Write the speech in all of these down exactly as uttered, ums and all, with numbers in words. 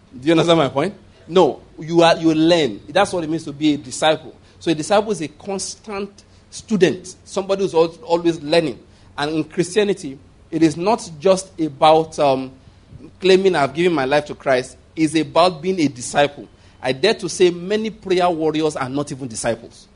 Do you understand my point? No, you are you learn. That's what it means to be a disciple. So a disciple is a constant student, somebody who's always learning. And in Christianity, it is not just about um, claiming I've given my life to Christ. It's about being a disciple. I dare to say many prayer warriors are not even disciples.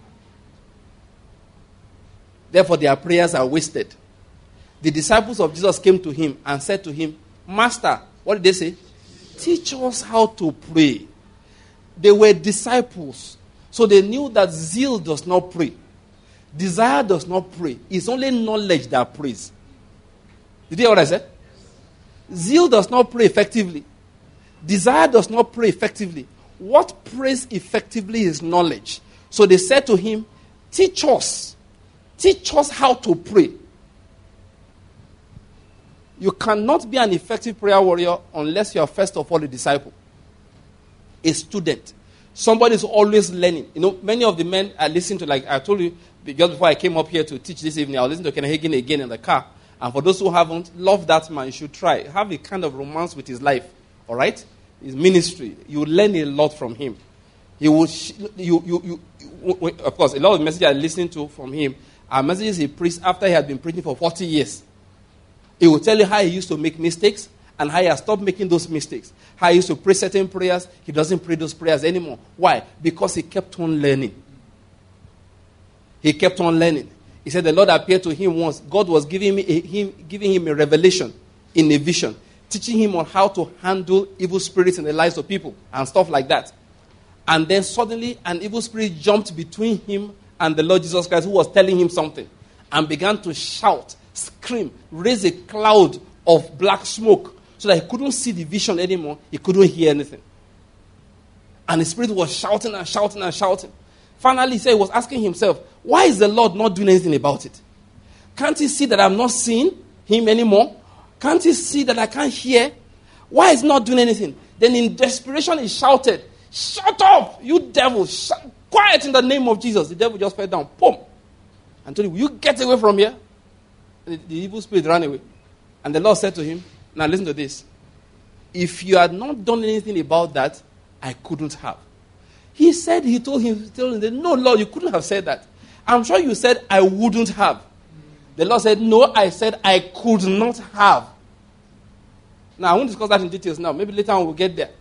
Therefore, their prayers are wasted. The disciples of Jesus came to him and said to him, Master, what did they say? Teach us how to pray. They were disciples. So they knew that zeal does not pray. Desire does not pray. It's only knowledge that prays. Did you hear what I said? Zeal does not pray effectively. Desire does not pray effectively. What prays effectively is knowledge. So they said to him, teach us. Teach us how to pray. You cannot be an effective prayer warrior unless you are first of all a disciple. A student. Somebody is always learning. You know, many of the men I listen to, like I told you, just before I came up here to teach this evening, I was listening to Kenneth Hagin again in the car. And for those who haven't, love that man. You should try. Have a kind of romance with his life. All right? His ministry. You will learn a lot from him. He will, sh- you, you, you, you, of course, a lot of the messages I listened to from him are messages he preached after he had been preaching for forty years. He will tell you how he used to make mistakes and how he has stopped making those mistakes. How he used to pray certain prayers. He doesn't pray those prayers anymore. Why? Because he kept on learning. He kept on learning. He said the Lord appeared to him once. God was giving, me a, him, giving him a revelation in a vision, teaching him on how to handle evil spirits in the lives of people and stuff like that. And then suddenly an evil spirit jumped between him and the Lord Jesus Christ, who was telling him something, and began to shout, scream, raise a cloud of black smoke so that he couldn't see the vision anymore. He couldn't hear anything. And the spirit was shouting and shouting and shouting. Finally, he said he was asking himself, why is the Lord not doing anything about it? Can't he see that I'm not seeing him anymore? Can't he see that I can't hear? Why is he not doing anything? Then in desperation, he shouted, shut up, you devil. Shut, quiet in the name of Jesus. The devil just fell down. Boom. And told him, will you get away from here? And the, the evil spirit ran away. And the Lord said to him, now listen to this. If you had not done anything about that, I couldn't have. He said, he told him, he told him, no, Lord, you couldn't have said that. I'm sure you said, I wouldn't have. The Lord said, no, I said, I could not have. Now, I won't discuss that in details now. Maybe later on we'll get there.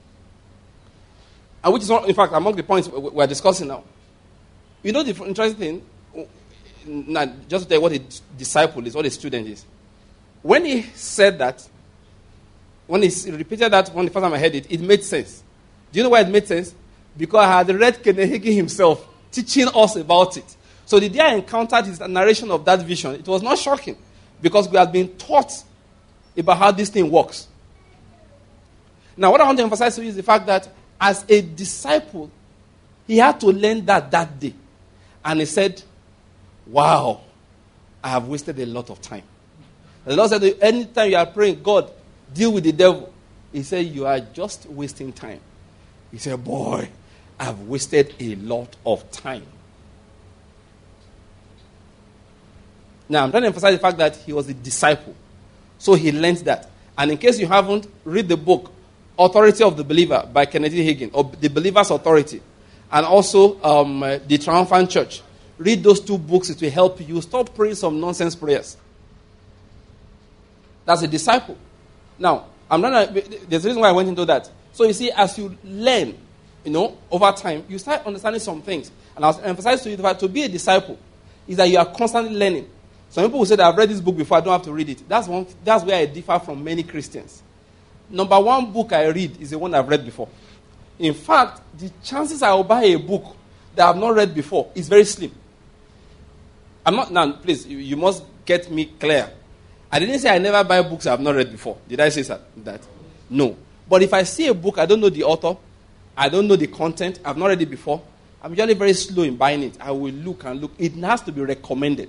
And which is, not, in fact, among the points we're discussing now. You know the interesting thing? Now, just to tell you what a disciple is, what a student is. When he said that, when he repeated that when the first time I heard it, it made sense. Do you know why it made sense? Because I had read Kenneth Hagin himself teaching us about it. So the day I encountered his narration of that vision, it was not shocking because we had been taught about how this thing works. Now, what I want to emphasize to you is the fact that as a disciple, he had to learn that that day. And he said, wow, I have wasted a lot of time. The Lord said, anytime you are praying, God, deal with the devil. He said, you are just wasting time. He said, boy, I've wasted a lot of time. Now, I'm trying to emphasize the fact that he was a disciple. So he learned that. And in case you haven't, read the book, Authority of the Believer by Kenneth Hagin, or The Believer's Authority. And also um, uh, The Triumphant Church. Read those two books. It will help you. Stop praying some nonsense prayers. That's a disciple. Now, I'm not. There's a reason why I went into that. So you see, as you learn, you know, over time, you start understanding some things. And I'll emphasize to you that to be a disciple is that you are constantly learning. Some people will say that I've read this book before, I don't have to read it. That's one. That's where I differ from many Christians. Number one book I read is the one I've read before. In fact, the chances I will buy a book that I've not read before is very slim. I'm not, now, please, you, you must get me clear. I didn't say I never buy books I've not read before. Did I say that? No. But if I see a book, I don't know the author, I don't know the content, I've not read it before, I'm usually very slow in buying it. I will look and look. It has to be recommended.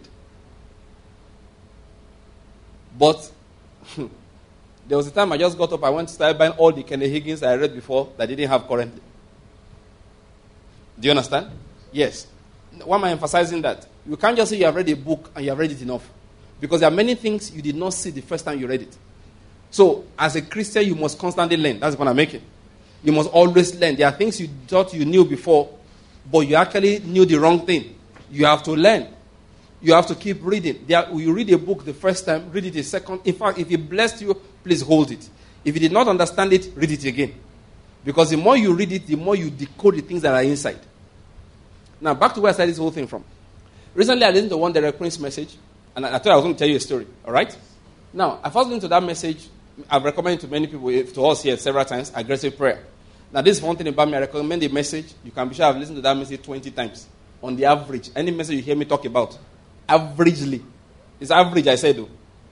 But there was a time I just got up, I went to start buying all the Kenneth Hagins I read before that I didn't have currently. Do you understand? Yes. Why am I emphasizing that? You can't just say you have read a book and you have read it enough. Because there are many things you did not see the first time you read it. So, as a Christian, you must constantly learn. That's the point I'm making. You must always learn. There are things you thought you knew before, but you actually knew the wrong thing. You have to learn. You have to keep reading. There, you read a book the first time, read it a second. In fact, if it blessed you, please hold it. If you did not understand it, read it again. Because the more you read it, the more you decode the things that are inside. Now, back to where I started this whole thing from. Recently, I listened to one Derek Prince message, and I, I thought I was going to tell you a story. All right? Now, I first listened to that message. I've recommended to many people, to us here several times, aggressive prayer. Now, this is one thing about me. I recommend a message. You can be sure I've listened to that message twenty times. On the average, any message you hear me talk about, averagely. It's average, I said, though.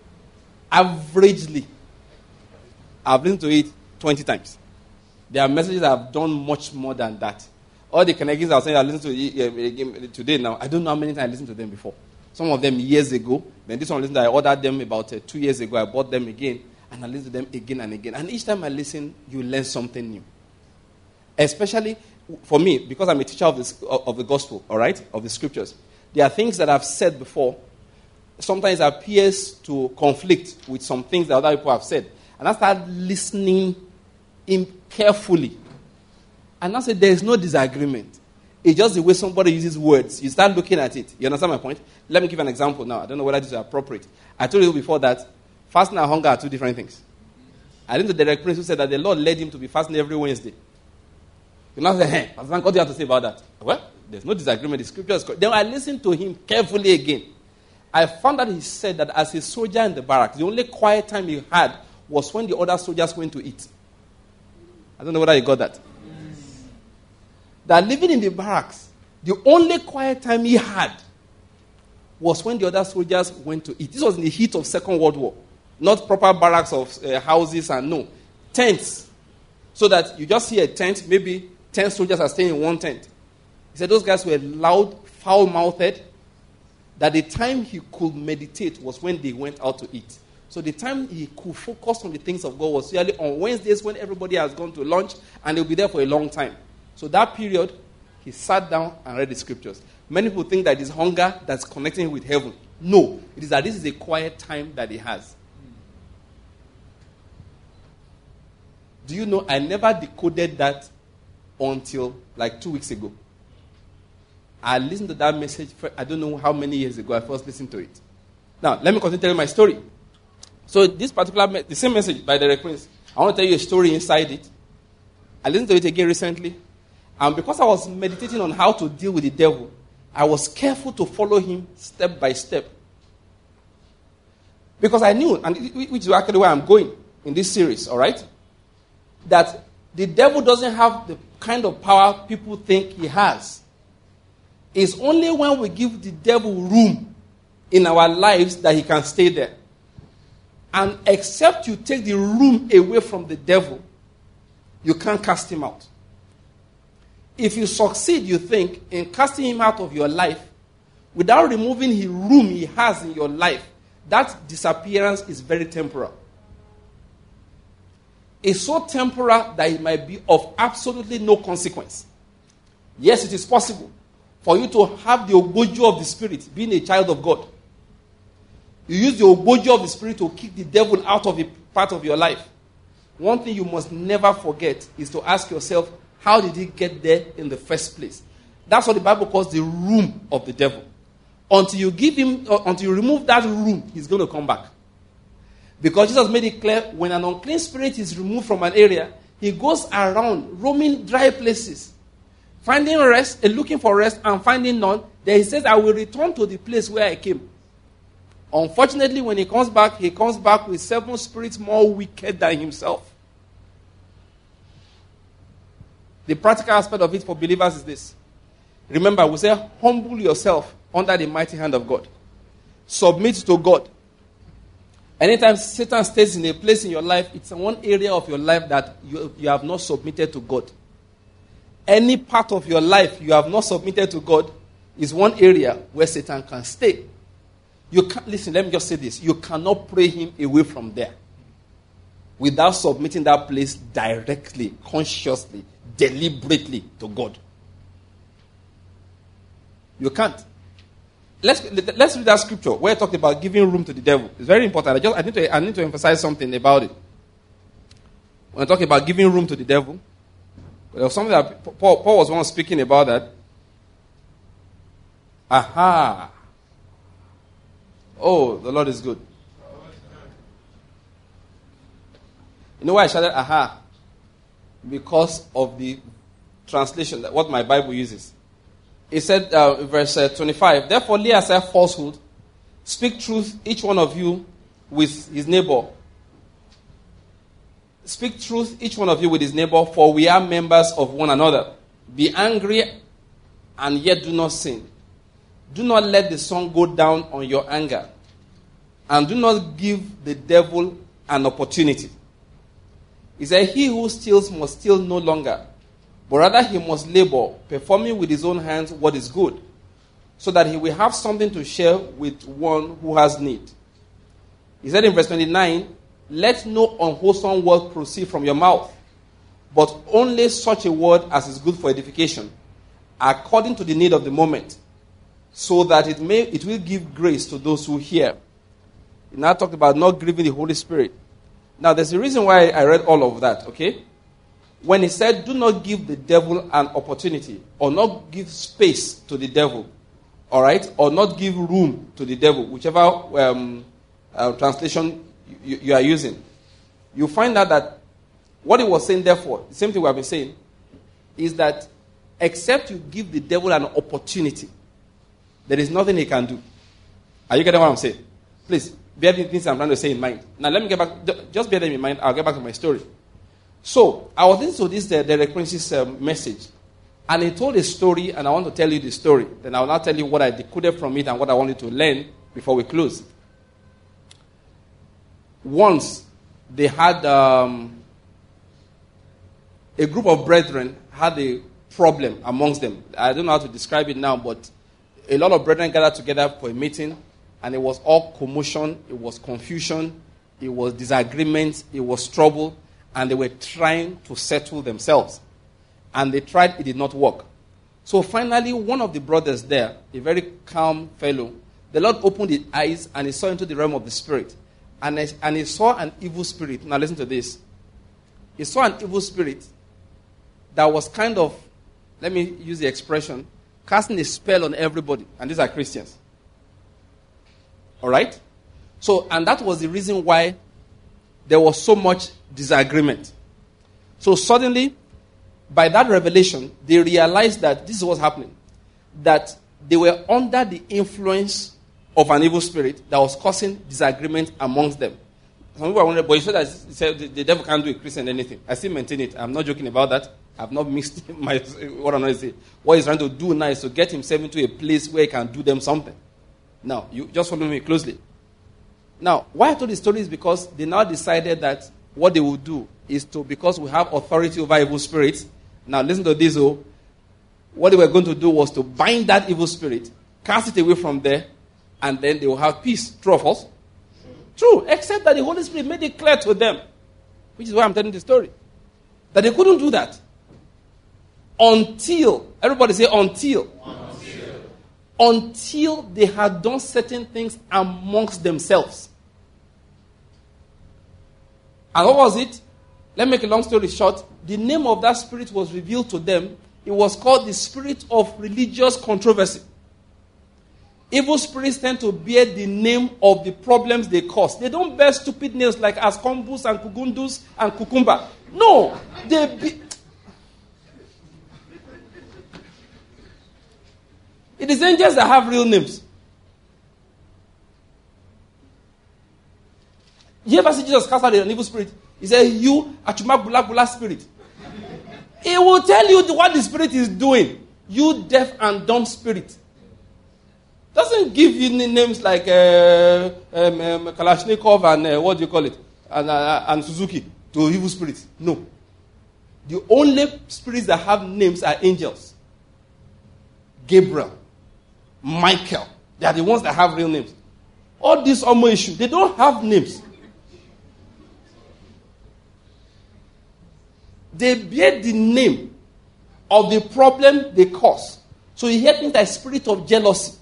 Averagely. I've listened to it twenty times. There are messages I've done much more than that. All the connections I was saying I listened to today now, I don't know how many times I listened to them before. Some of them years ago. Then this one, listen, I ordered them about uh, two years ago. I bought them again. And I listen to them again and again. And each time I listen, you learn something new. Especially for me, because I'm a teacher of, this, of the gospel, all right, of the scriptures. There are things that I've said before. Sometimes it appears to conflict with some things that other people have said. And I start listening in carefully. And I say there is no disagreement. It's just the way somebody uses words. You start looking at it. You understand my point? Let me give an example now. I don't know whether this is appropriate. I told you before that fasting and hunger are two different things. I listened to Derek Prince who said that the Lord led him to be fasting every Wednesday. You know, say, hey, Pastor, what do you have to say about that? Well, there's no disagreement. The scripture is correct. Then I listened to him carefully again. I found that he said that as a soldier in the barracks, the only quiet time he had was when the other soldiers went to eat. I don't know whether you got that. Yes. That living in the barracks, the only quiet time he had was when the other soldiers went to eat. This was in the heat of Second World War. Not proper barracks of uh, houses and no. Tents. So that you just see a tent, maybe ten soldiers are staying in one tent. He said those guys were loud, foul-mouthed, that the time he could meditate was when they went out to eat. So the time he could focus on the things of God was usually on Wednesdays when everybody has gone to lunch and they'll be there for a long time. So that period, he sat down and read the scriptures. Many people think that it is hunger that's connecting him with heaven. No, it is that this is a quiet time that he has. Do you know, I never decoded that until like two weeks ago. I listened to that message, for, I don't know how many years ago I first listened to it. Now, let me continue telling my story. So this particular, me- the same message by Derek Prince, I want to tell you a story inside it. I listened to it again recently. And because I was meditating on how to deal with the devil, I was careful to follow him step by step. Because I knew, and which is actually where I'm going in this series, all right? That the devil doesn't have the kind of power people think he has. It's only when we give the devil room in our lives that he can stay there. And except you take the room away from the devil, you can't cast him out. If you succeed, you think, in casting him out of your life, without removing the room he has in your life, that disappearance is very temporal. It's so temporal that it might be of absolutely no consequence. Yes, it is possible for you to have the ogboju of the Spirit, being a child of God. You use the ogboju of the Spirit to kick the devil out of a part of your life. One thing you must never forget is to ask yourself, how did he get there in the first place? That's what the Bible calls the room of the devil. Until you give him, uh, until you remove that room, he's going to come back. Because Jesus made it clear, when an unclean spirit is removed from an area, he goes around roaming dry places, finding rest, and looking for rest, and finding none. Then he says, I will return to the place where I came. Unfortunately, when he comes back, he comes back with seven spirits more wicked than himself. The practical aspect of it for believers is this. Remember, we say, humble yourself under the mighty hand of God. Submit to God. Anytime Satan stays in a place in your life, it's one area of your life that you, you have not submitted to God. Any part of your life you have not submitted to God is one area where Satan can stay. You can't, listen, let me just say this. You cannot pray him away from there without submitting that place directly, consciously, deliberately to God. You can't. Let's let's read that scripture where it talked about giving room to the devil. It's very important. I just I need to I need to emphasize something about it. When talking about giving room to the devil, there was something that Paul, Paul was once speaking about that. Aha. Oh, the Lord is good. You know why I shouted aha? Because of the translation, what my Bible uses. It said, uh, verse uh, twenty-five, therefore lay aside falsehood, speak truth, each one of you, with his neighbor. Speak truth, each one of you with his neighbor, for we are members of one another. Be angry and yet do not sin. Do not let the sun go down on your anger. And do not give the devil an opportunity. He said, he who steals must steal no longer, but rather he must labor, performing with his own hands what is good, so that he will have something to share with one who has need. He said in verse twenty-nine, let no unwholesome word proceed from your mouth, but only such a word as is good for edification, according to the need of the moment, so that it may it will give grace to those who hear. He now talked about not grieving the Holy Spirit. Now, there's a reason why I read all of that, okay? When he said, do not give the devil an opportunity, or not give space to the devil, all right? Or not give room to the devil, whichever um, uh, translation you, you are using. You find out that what he was saying, therefore, the same thing we have been saying, is that except you give the devil an opportunity, there is nothing he can do. Are you getting what I'm saying? Please, bear the things I'm trying to say in mind. Now, let me get back. Just bear them in mind. I'll get back to my story. So, I was listening to this, the Derek Prince's um, message. And he told a story, and I want to tell you the story. Then I will now tell you what I decoded from it and what I wanted to learn before we close. Once, they had um, a group of brethren had a problem amongst them. I don't know how to describe it now, but a lot of brethren gathered together for a meeting. And it was all commotion, it was confusion, it was disagreement, it was trouble, and they were trying to settle themselves. And they tried, it did not work. So finally, one of the brothers there, a very calm fellow, the Lord opened his eyes and he saw into the realm of the spirit. And, and he saw an evil spirit. Now listen to this. He saw an evil spirit that was kind of, let me use the expression, casting a spell on everybody. And these are Christians. All right? So, and that was the reason why there was so much disagreement. So suddenly, by that revelation, they realized that this is what's happening. That they were under the influence of an evil spirit that was causing disagreement amongst them. Some people are wondering, but you said that you said the devil can't do a Christian anything. I still maintain it. I'm not joking about that. I've not mixed my, what I'm going to say. What he's trying to do now is to get himself into a place where he can do them something. Now, you just follow me closely. Now, why I told this story is because they now decided that what they will do is to, because we have authority over evil spirits. Now, listen to this, oh. What they were going to do was to bind that evil spirit, cast it away from there, and then they will have peace. True or false? True, except that the Holy Spirit made it clear to them, which is why I'm telling the story, that they couldn't do that until, everybody say until. Until they had done certain things amongst themselves. And what was it? Let me make a long story short. The name of that spirit was revealed to them. It was called the spirit of religious controversy. Evil spirits tend to bear the name of the problems they cause. They don't bear stupid names like Ascombus and Kugundus and Kukumba. No, they be... It is angels that have real names. You ever see Jesus cast out an evil spirit? He said, you, Achuma Bula Bula spirit. He will tell you what the spirit is doing. You deaf and dumb spirit. Doesn't give you names like uh, um, um, Kalashnikov and uh, what do you call it? And, uh, and Suzuki to evil spirits. No. The only spirits that have names are angels. Gabriel. Michael. They are the ones that have real names. All these Omo issue, they don't have names. They bear the name of the problem they cause. So you hear things like spirit of jealousy.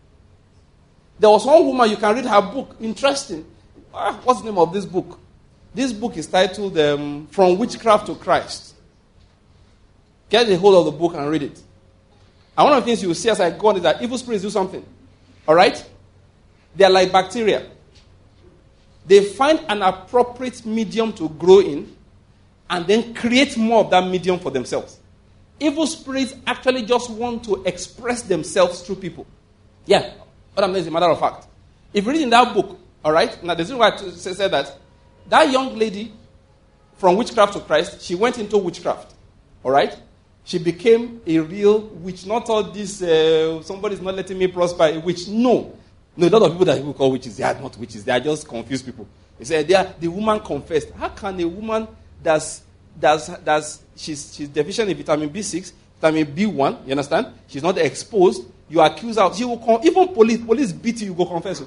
There was one woman, you can read her book. Interesting. Ah, what's the name of this book? This book is titled um, From Witchcraft to Christ. Get a hold of the book and read it. And one of the things you will see as I go on is that evil spirits do something. All right? They are like bacteria. They find an appropriate medium to grow in and then create more of that medium for themselves. Evil spirits actually just want to express themselves through people. Yeah, what I'm saying is a matter of fact. If you read in that book, all right, now the reason why I said that, that young lady from witchcraft to Christ, she went into witchcraft, all right? She became a real witch, not all this, uh, somebody's not letting me prosper, a witch. No. No, a lot of people that people call witches, they are not witches. They are just confused people. They say, they are, the woman confessed. How can a woman that's, that's, that's she's, she's deficient in vitamin B six, vitamin B one, you understand? She's not exposed. You accuse her. She will con- even police, police beat you, you go confess.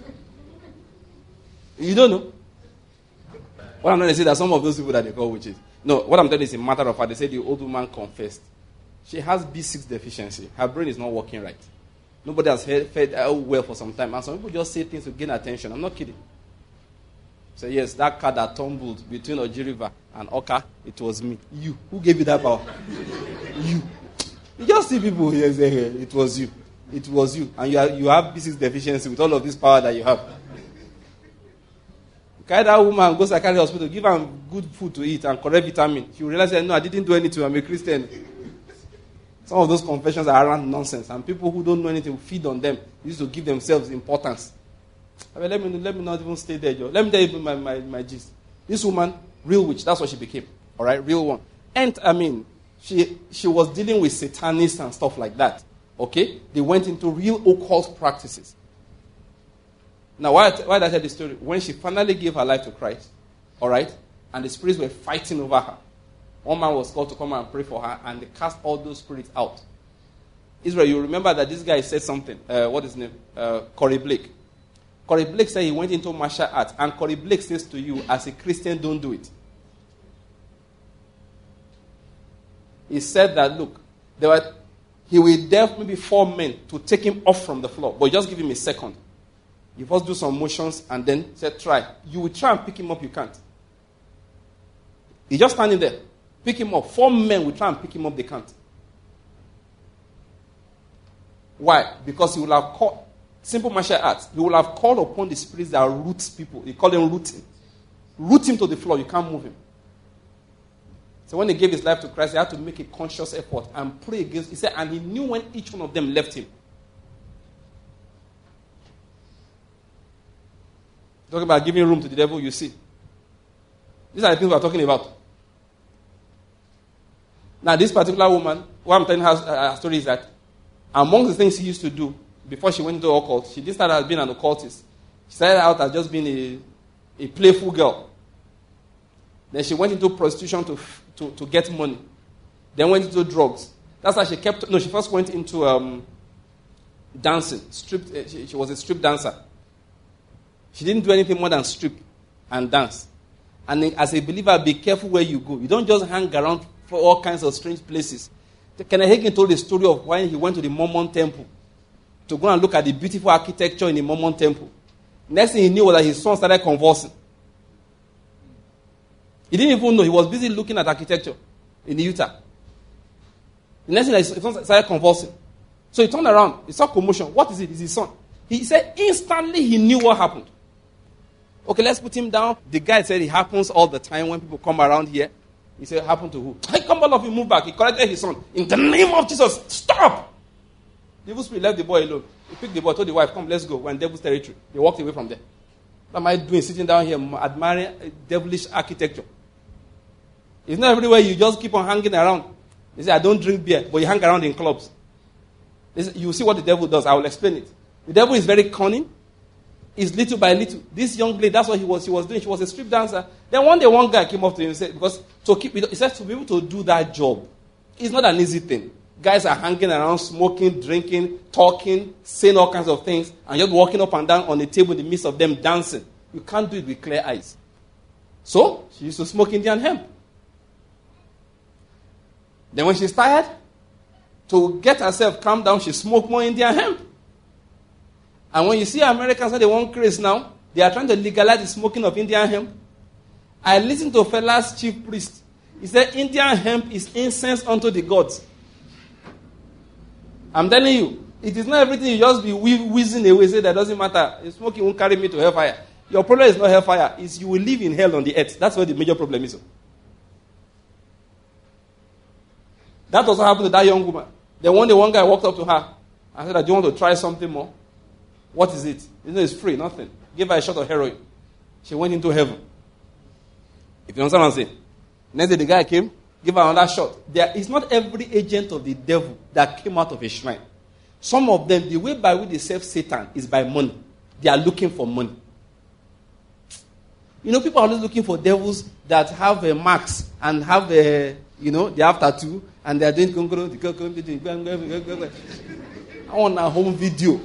You don't know. What I'm trying to say that some of those people that they call witches. No, what I'm telling you is a matter of fact. They say the old woman confessed. She has B six deficiency. Her brain is not working right. Nobody has fed, fed her well for some time. And some people just say things to gain attention. I'm not kidding. So yes, that car that tumbled between Oji River and Oka, it was me. You. Who gave you that power? You. You just see people here say, hey, it was you. It was you. And you, are, you have B six deficiency with all of this power that you have. Carry that woman, go to a carry hospital, give her good food to eat and correct vitamin. She will realize, no, I didn't do anything. I'm a Christian. Some of those confessions are around nonsense. And people who don't know anything will feed on them. They used to give themselves importance. I mean, let me let me not even stay there, Joe. Let me tell you my, my, my gist. This woman, real witch, that's what she became. All right, real one. And, I mean, she she was dealing with satanists and stuff like that. Okay? They went into real occult practices. Now, why, why did I tell this story? When she finally gave her life to Christ, all right, and the spirits were fighting over her, one man was called to come and pray for her, and they cast all those spirits out. Israel, you remember that this guy said something. Uh, what is his name? Uh, Corey Blake. Corey Blake said he went into martial arts, and Corey Blake says to you, as a Christian, don't do it. He said that, look, there were, he will dare maybe four men to take him off from the floor, but just give him a second. You first do some motions and then say, try. You will try and pick him up, you can't. He's just standing there. Pick him up. Four men will try and pick him up, they can't. Why? Because he will have called, simple martial arts, he will have called upon the spirits that root people. He call them rooting. Root him to the floor, you can't move him. So when he gave his life to Christ, he had to make a conscious effort and pray against, he said, and he knew when each one of them left him. Talking about giving room to the devil, you see. These are the things we're talking about. Now, this particular woman, what I'm telling her, her story is that among the things she used to do before she went into occult, she did start as being an occultist. She started out as just being a, a playful girl. Then she went into prostitution to, to, to get money. Then went into drugs. That's how she kept, no, she first went into um, dancing. Stripped, uh, she, she was a strip dancer. She didn't do anything more than strip and dance. And as a believer, be careful where you go. You don't just hang around for all kinds of strange places. Kenneth Hagin told the story of when he went to the Mormon temple to go and look at the beautiful architecture in the Mormon temple. Next thing he knew was that his son started convulsing. He didn't even know. He was busy looking at architecture in Utah. The next thing his son started convulsing. So he turned around. He saw commotion. What is it? It's his son. He said instantly he knew what happened. Okay, let's put him down. The guy said it happens all the time when people come around here. He said, happen to who? Hey, come on, he moved back. He corrected his son. In the name of Jesus, stop! The evil spirit left the boy alone. He picked the boy, told the wife, come, let's go. We're in devil's territory. They walked away from there. What am I doing sitting down here admiring devilish architecture? It's not everywhere you just keep on hanging around. They say, I don't drink beer, but you hang around in clubs. Say, you see what the devil does. I will explain it. The devil is very cunning. It's little by little. This young lady, that's what he was, he was doing. She was a strip dancer. Then one day, one guy came up to him and said, because to keep, he said to be able to do that job, it's not an easy thing. Guys are hanging around, smoking, drinking, talking, saying all kinds of things, and just walking up and down on the table in the midst of them dancing. You can't do it with clear eyes. So, she used to smoke Indian hemp. Then when she's tired, to get herself calmed down, she smoked more Indian hemp. And when you see Americans, when they want craze now, they are trying to legalize the smoking of Indian hemp. I listened to a fella's chief priest. He said Indian hemp is incense unto the gods. I'm telling you, it is not everything you just be whizzing away, say that doesn't matter. Smoking won't carry me to hellfire. Your problem is not hellfire, it's you will live in hell on the earth. That's what the major problem is. That was what happened to that young woman. Then one day one guy walked up to her and said, do you want to try something more? What is it? You know, it's free, nothing. Give her a shot of heroin. She went into heaven. If you understand what I'm saying. Next day the guy came, give her another shot. There is not every agent of the devil that came out of a shrine. Some of them, the way by which they serve Satan is by money. They are looking for money. You know, people are always looking for devils that have a marks and have a, you know, they have tattoo and they are doing kongoro. I want a home video.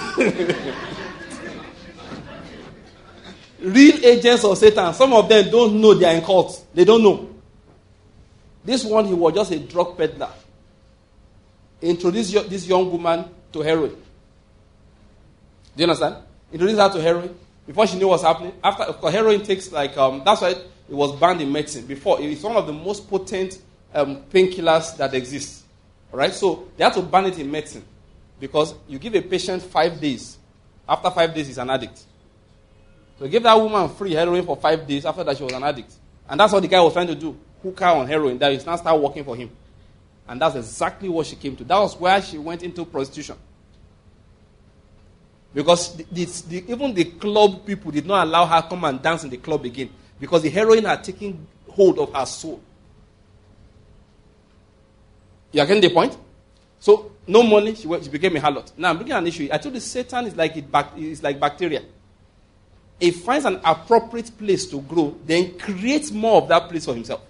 Real agents of Satan, some of them don't know they are in cults. They don't know. This one, he was just a drug peddler. He introduced this young woman to heroin. Do you understand? Introduced her to heroin. Before she knew what was happening, after because heroin takes like, um, that's why it was banned in medicine. Before, it's one of the most potent um, painkillers that exists. All right? So they had to ban it in medicine because you give a patient five days. After five days, he's an addict. So he gave that woman free heroin for five days. After that, she was an addict. And that's what the guy was trying to do. Hook her on heroin. That is now start working for him. And that's exactly what she came to. That was where she went into prostitution. Because the, the, the, even the club people did not allow her to come and dance in the club again. Because the heroin had taken hold of her soul. You are getting the point? So, no money, she, went, she became a harlot. Now, I'm bringing an issue. I told you Satan is like, it, it's like bacteria. It finds an appropriate place to grow, then creates more of that place for himself.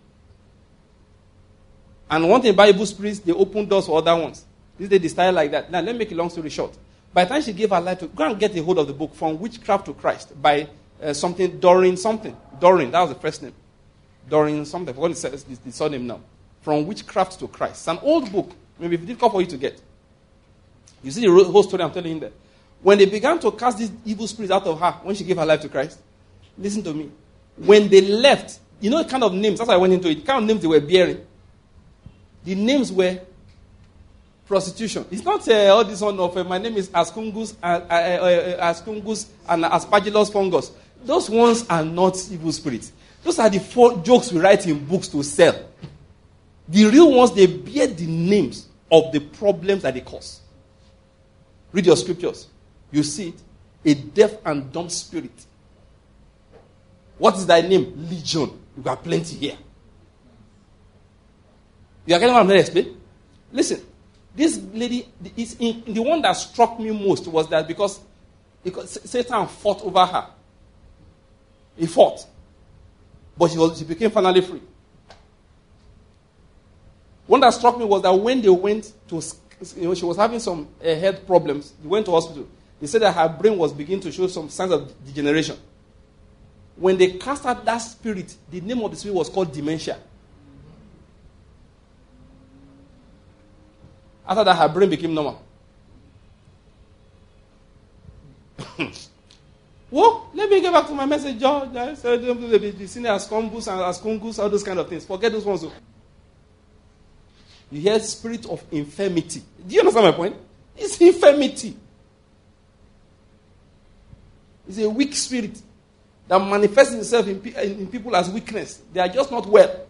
And one thing about evil spirits, they open doors for other ones. This day they started like that. Now, let me make a long story short. By the time she gave her life to, go and get a hold of the book, From Witchcraft to Christ, by uh, something, Doreen something. Doreen, that was the first name. Doreen something, I forgot the, the surname now. From Witchcraft to Christ. It's an old book, maybe difficult for you to get. You see the whole story I'm telling you there. When they began to cast these evil spirits out of her, when she gave her life to Christ, listen to me. When they left, you know the kind of names, that's why I went into it, the kind of names they were bearing. The names were prostitution. It's not uh, all this one of, uh, my name is Ascungus, uh, uh, uh, Ascungus and Aspergillus fungus. Those ones are not evil spirits. Those are the four jokes we write in books to sell. The real ones, they bear the names of the problems that they cause. Read your scriptures. You see it. A deaf and dumb spirit. What is thy name? Legion. You got plenty here. You are getting what I'm going to explain? Listen. This lady, is in, the one that struck me most was that because, because Satan fought over her. He fought. But she, was, she became finally free. One that struck me was that when they went to, you know, she was having some uh, health problems. They went to hospital. They said that her brain was beginning to show some signs of degeneration. When they cast out that spirit, the name of the spirit was called dementia. After that, her brain became normal. Well, let me get back to my message, George. I said, the senior ascumbus and ascungus, all those kind of things. Forget those ones. You hear spirit of infirmity. Do you understand my point? It's infirmity. It's a weak spirit that manifests itself in, in people as weakness. They are just not well.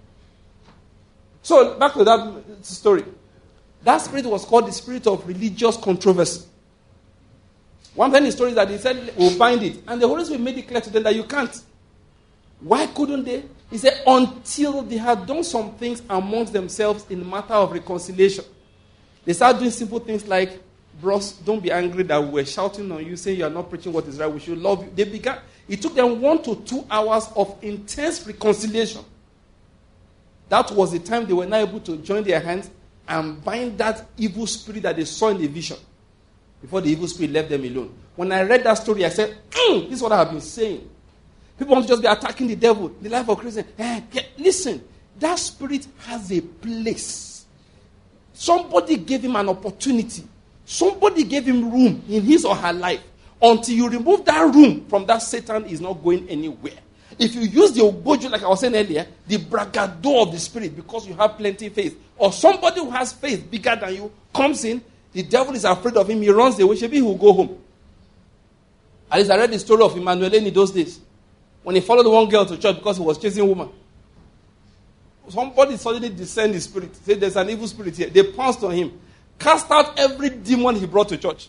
So, back to that story. That spirit was called the spirit of religious controversy. One funny story is that he said, we'll bind it. And the Holy Spirit made it clear to them that you can't. Why couldn't they? He said, until they had done some things amongst themselves in the matter of reconciliation. They started doing simple things like, bros, don't be angry that we were shouting on you, saying you are not preaching what is right, we should love you. They began, it took them one to two hours of intense reconciliation. That was the time they were not able to join their hands and bind that evil spirit that they saw in the vision before the evil spirit left them alone. When I read that story, I said, mm, this is what I have been saying. People want to just be attacking the devil, the life of Christians. Eh, listen, that spirit has a place. Somebody gave him an opportunity. Somebody gave him room in his or her life. Until you remove that room from that, Satan is not going anywhere. If you use the ogboju, like I was saying earlier, the bragado of the spirit, because you have plenty of faith, or somebody who has faith bigger than you comes in, the devil is afraid of him, he runs away, maybe he will go home. At least I read the story of Emmanuel in those days, when he followed one girl to church because he was chasing a woman. Somebody suddenly discerned the spirit, said there's an evil spirit here. They pounced on him, cast out every demon he brought to church.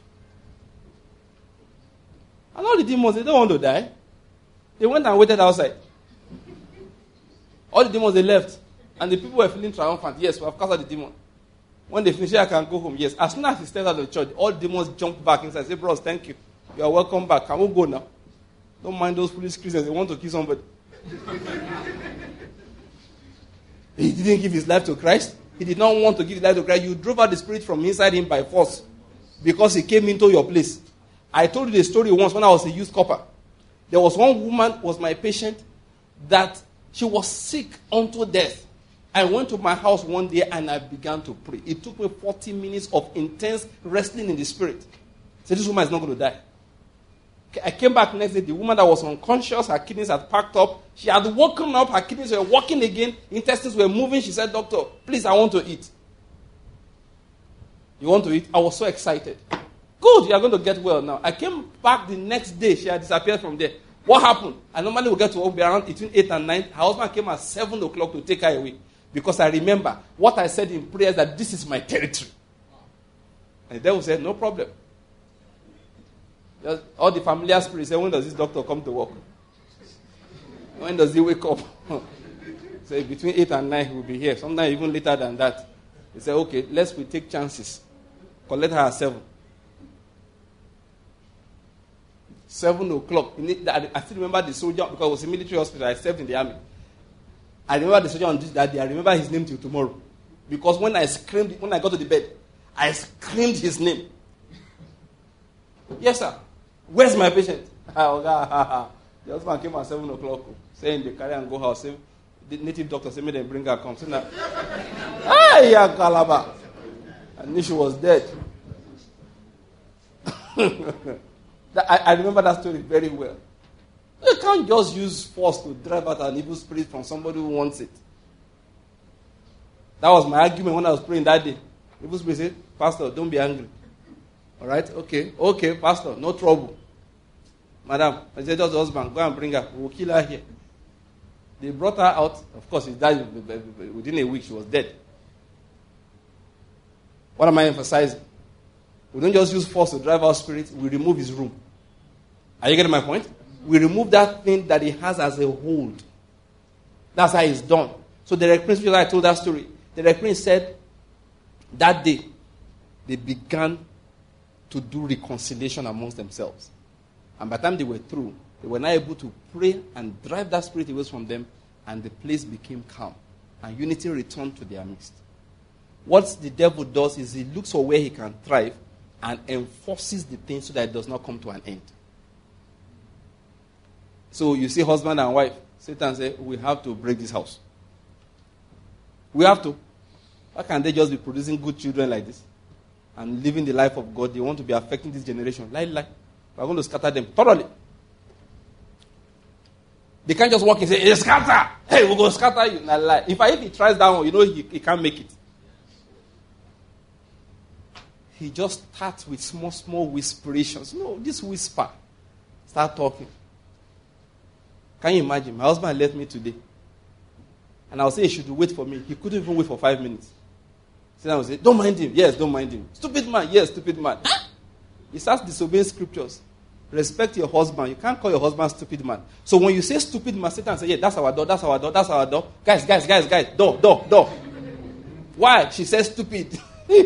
And all the demons, they don't want to die. They went and waited outside. All the demons, they left. And the people were feeling triumphant. Yes, we have cast out the demon. When they finish, I can go home. Yes. As soon as he stepped out of the church, all the demons jumped back inside. Say, bros, thank you. You are welcome back. Can we go now? Don't mind those foolish Christians. They want to kill somebody. He didn't give his life to Christ. He did not want to give his life to Christ. You drove out the spirit from inside him by force because he came into your place. I told you the story once when I was a youth corper. There was one woman, was my patient, that she was sick unto death. I went to my house one day and I began to pray. It took me forty minutes of intense wrestling in the spirit. So this woman is not going to die. I came back next day. The woman that was unconscious, her kidneys had packed up. She had woken up, her kidneys were working again, intestines were moving. She said, doctor, please, I want to eat. You want to eat? I was so excited. Good, you are going to get well now. I came back the next day. She had disappeared from there. What happened? I normally would get to work around between eight and nine. Her husband came at seven o'clock to take her away. Because I remember what I said in prayer, that this is my territory. And the devil said, no problem. Just all the familiar spirits say, when does this doctor come to work? When does he wake up? Say, between eight and nine, he will be here. Sometimes even later than that. He said, okay, let's we take chances. Collect her at seven. Seven o'clock. I still remember the soldier, because it was a military hospital. I served in the army. I remember the soldier on this that day. I remember his name till tomorrow. Because when I screamed, when I got to the bed, I screamed his name. Yes, sir. Where's my patient? The husband came at seven o'clock, saying they carry and go house. Say, the native doctor said, "May they bring her come." Say, "Ah, yeah, Kalaba." I knew she was dead. I, I remember that story very well. You can't just use force to drive out an evil spirit from somebody who wants it. That was my argument when I was praying that day. Evil spirit said, "Pastor, don't be angry." All right, okay, okay, Pastor, no trouble. Madam, I said, just the husband, go and bring her. We'll kill her here. They brought her out. Of course, she died within a week. She was dead. What am I emphasizing? We don't just use force to drive out spirits. We remove his room. Are you getting my point? We remove that thing that he has as a hold. That's how it's done. So the Prince, I told that story. The Prince said, that day, they began to do reconciliation amongst themselves. And by the time they were through, they were now able to pray and drive that spirit away from them, and the place became calm. And unity returned to their midst. What the devil does is he looks for where he can thrive and enforces the thing so that it does not come to an end. So you see husband and wife, Satan say, we have to break this house. We have to. Why can't they just be producing good children like this? And living the life of God? They want to be affecting this generation. Lie, lie. We're going to scatter them thoroughly. They can't just walk and say, hey, scatter! Hey, we're going to scatter you. Nah, lie. In fact, if he tries that one, you know he, he can't make it. He just starts with small, small whisperations. No, this whisper. Start talking. Can you imagine? My husband left me today. And I'll say he should wait for me. He couldn't even wait for five minutes. So I will say, don't mind him. Yes, don't mind him. Stupid man. Yes, stupid man. He starts disobeying scriptures. Respect your husband. You can't call your husband stupid man. So when you say stupid man, Satan say, yeah, that's our door, that's our door, that's our door. Guys, guys, guys, guys, door, door, door. Why? She says stupid.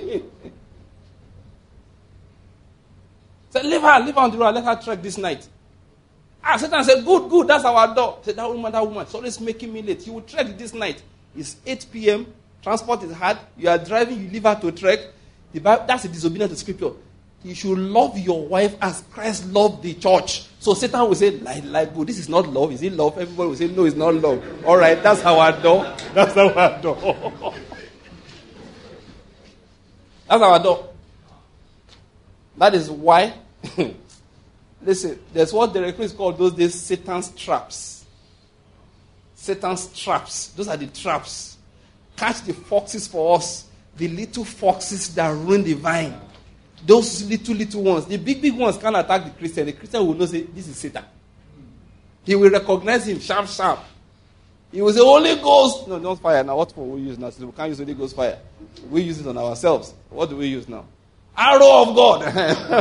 Say, leave her, leave her on the road, let her trek this night. Ah, Satan said, good, good, that's our door. Say, that woman, that woman, it's always making me late. He will trek this night. It's eight p.m., transport is hard, you are driving, you leave her to trek. The Bible, that's a disobedience to scripture. You should love your wife as Christ loved the church. So Satan will say, lie, lie, good. This is not love. Is it love? Everybody will say, no, it's not love. All right, that's our door. That's our door. That's our door. That is why, listen, there's what the recruits called those days Satan's traps. Satan's traps. Those are the traps. Catch the foxes for us. The little foxes that ruin the vine. Those little, little ones. The big, big ones can't attack the Christian. The Christian will know, say, this is Satan. He will recognize him sharp, sharp. He will say, Holy Ghost. No, not fire. Now, what for we use now? So we can't use Holy Ghost fire. We use it on ourselves. What do we use now? Arrow of God.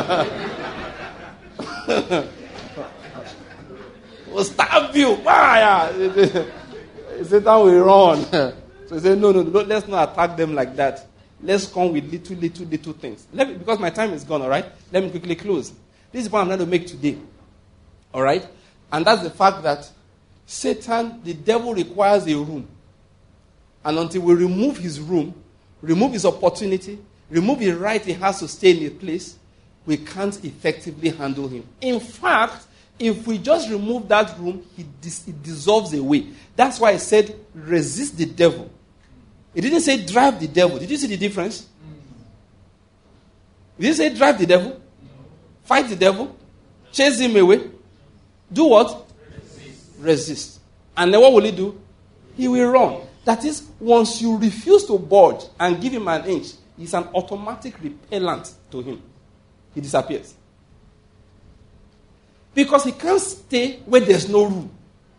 We'll stab you. Fire. Satan will run. So he said, no, no, no, let's not attack them like that. Let's come with little, little, little things. Let me, because my time is gone, all right? Let me quickly close. This is what I'm going to make today. All right? And that's the fact that Satan, the devil requires a room. And until we remove his room, remove his opportunity, remove the right he has to stay in a place, we can't effectively handle him. In fact, if we just remove that room, he, dis- he dissolves away. That's why I said resist the devil. It didn't say drive the devil. Did you see the difference? It didn't say drive the devil. Fight the devil. Chase him away. Do what? Resist. Resist. And then what will he do? He will run. That is, once you refuse to budge and give him an inch, it's an automatic repellent to him. He disappears. Because he can't stay where there's no room.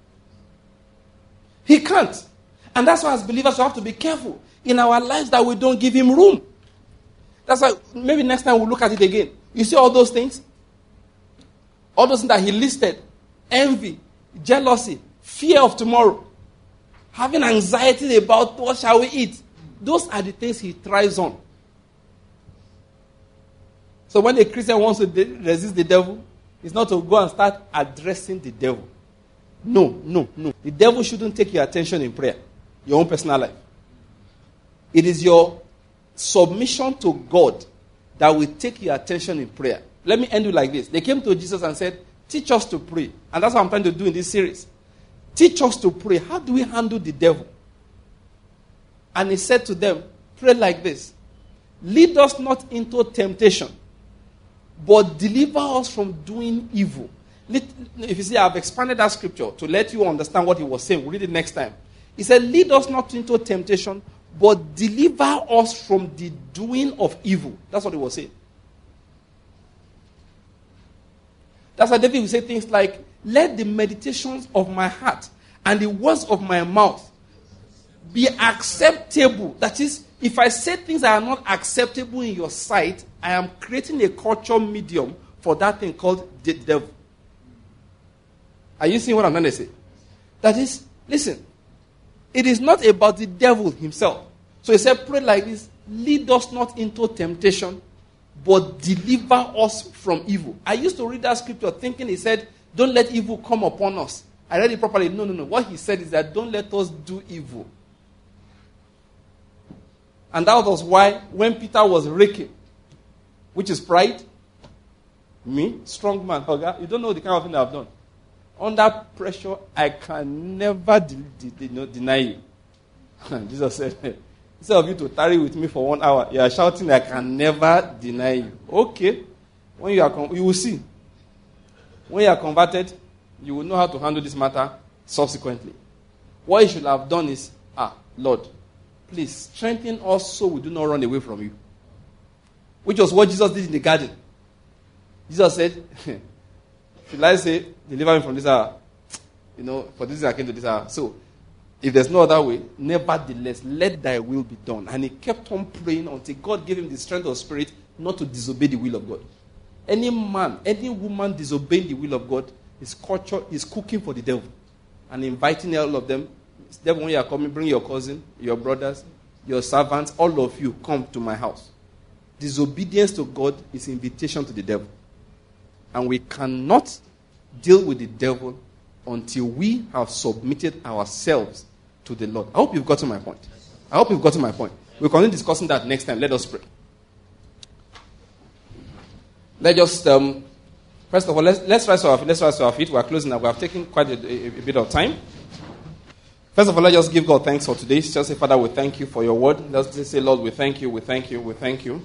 He can't. And that's why as believers we have to be careful in our lives that we don't give him room. That's why maybe next time we'll look at it again. You see all those things? All those things that he listed. Envy, jealousy, fear of tomorrow. Having anxiety about what shall we eat. Those are the things he thrives on. So when a Christian wants to de- resist the devil, it's not to go and start addressing the devil. No, no, no. The devil shouldn't take your attention in prayer. Your own personal life. It is your submission to God that will take your attention in prayer. Let me end it like this. They came to Jesus and said, teach us to pray. And that's what I'm trying to do in this series. Teach us to pray. How do we handle the devil? And he said to them, pray like this. Lead us not into temptation, but deliver us from doing evil. If you see, I've expanded that scripture to let you understand what he was saying. We'll read it next time. He said, lead us not into temptation, but deliver us from the doing of evil. That's what he was saying. That's why David will say things like, let the meditations of my heart and the words of my mouth be acceptable. That is, if I say things that are not acceptable in your sight, I am creating a culture medium for that thing called the devil. Are you seeing what I'm trying to say? That is, listen, it is not about the devil himself. So he said, pray like this, lead us not into temptation, but deliver us from evil. I used to read that scripture thinking he said, don't let evil come upon us. I read it properly. No, no, no. What he said is that don't let us do evil. And that was why when Peter was raking, which is pride, me, strong man, you don't know the kind of thing I've done. Under pressure, I can never de- de- de- deny you. Jesus said, instead of you to tarry with me for one hour, you are shouting, I can never deny you. Okay. When you are, con- you will see. When you are converted, you will know how to handle this matter subsequently. What you should have done is, ah, Lord, please strengthen us so we do not run away from you. Which was what Jesus did in the garden. Jesus said, should I say, deliver me from this hour? You know, for this I came to this hour. So, if there's no other way, nevertheless, let thy will be done. And he kept on praying until God gave him the strength of spirit not to disobey the will of God. Any man, any woman disobeying the will of God is culture is cooking for the devil and inviting all of them. Devil, when you are coming, bring your cousin, your brothers, your servants, all of you, come to my house. Disobedience to God is invitation to the devil. And we cannot deal with the devil until we have submitted ourselves to the Lord. I hope you've gotten my point. I hope you've gotten my point. We'll continue discussing that next time. Let us pray. Let's just, um, first of all, let's, let's rise to our feet. Let's rise to our feet. We are closing now. We have taken quite a, a, a bit of time. First of all, let's just give God thanks for today. Just say, Father, we thank you for your word. Let's just say, Lord, we thank you, we thank you, we thank you.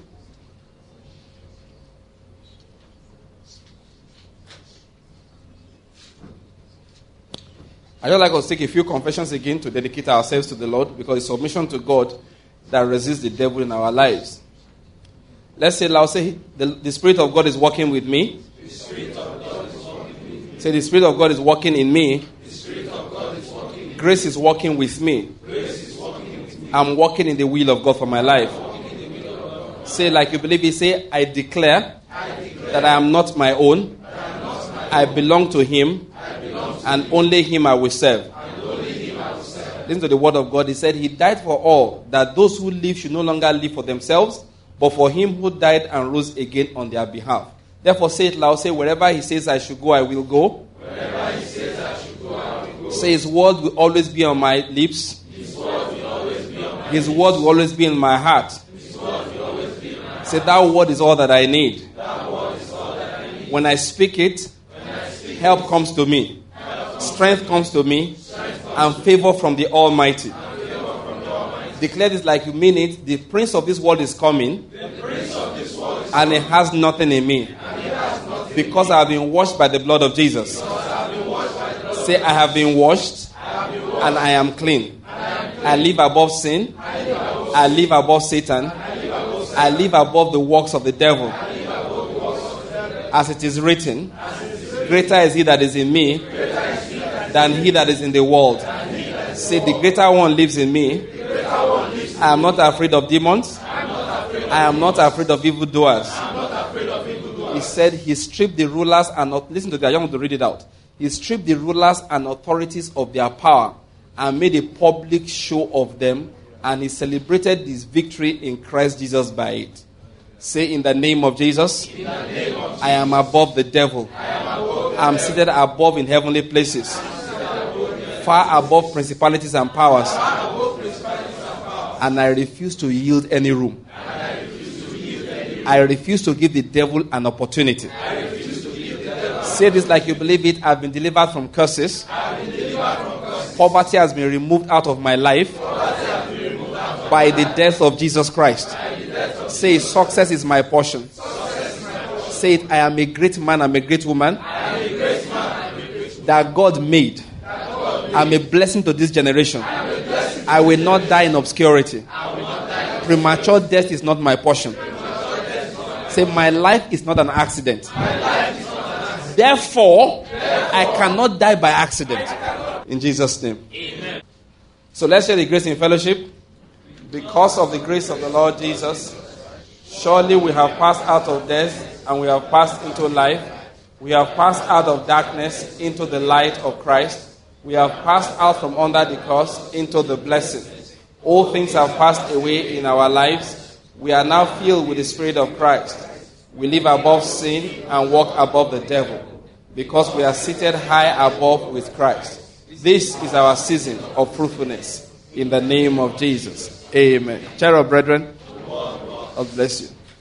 I'd just like us to take a few confessions again to dedicate ourselves to the Lord, because it's submission to God that resists the devil in our lives. Let's say loud, say, the, the Spirit of God is working with me. The Spirit of God is working with me. Say, the Spirit of God is working in me. The Spirit of God is working. Grace is working with me. Grace is working with me. I'm walking in the will of God for my life. Say, like you believe it, say, I declare, I declare that I am not my own. I, not my I belong to Him, belong to and him. Only Him I will serve. Him I will serve. Listen to the word of God. He said, He died for all, that those who live should no longer live for themselves, but for Him who died and rose again on their behalf. Therefore, say it loud. Say, wherever He says I should go, I will go. Wherever He says I should go, I will go. Say, His word will always be on my lips. His word will always be on my His lips. Word will always be in my heart. His word will always be in my heart. Say, that word is all that I need. That word is all that I need. When I speak it, when I speak help it, comes to me. Strength comes to me. Comes and favor from the Almighty. Declare this like you mean it. The prince of this world is coming, of this world is and it has nothing in me, nothing because I have been washed by the blood of Jesus. I Say, I have been washed, have been washed and I am clean. I, am clean. I live above sin. I live above, I live above Satan. I live above, Satan. I live above the works of the devil. As it is written, greater is He that is in me than he that is in the world. Say, the greater one lives in me. I am not afraid of demons. I am not afraid of evildoers. He said He stripped the rulers and... Listen to that. I want to read it out. He stripped the rulers and authorities of their power and made a public show of them, and He celebrated His victory in Christ Jesus by it. Say, in the name of Jesus, name of Jesus I am above the devil. I am seated above in heavenly places, far above principalities and powers. And I refuse to yield any room. I refuse to, yield any room. I refuse to give the devil an opportunity. Say this like you believe it. I've been delivered from curses. Been delivered from curses. Poverty has been removed out of my life of by the death of Jesus Christ. Of Say, success is my portion. Is my portion. Say it, I am a great man, I'm a great woman. A great man, a great woman. That God made. That God made. I'm a blessing to this generation. I will not die in obscurity. Die in Premature death is not my portion. Not Say, my life is not an accident. Not an accident. Therefore, Therefore, I cannot die by accident. In Jesus' name. Amen. So let's share the grace in fellowship. Because of the grace of the Lord Jesus, surely we have passed out of death and we have passed into life. We have passed out of darkness into the light of Christ. We have passed out from under the curse into the blessing. All things have passed away in our lives. We are now filled with the Spirit of Christ. We live above sin and walk above the devil, because we are seated high above with Christ. This is our season of fruitfulness. In the name of Jesus. Amen. Cheer up, brethren. God bless you.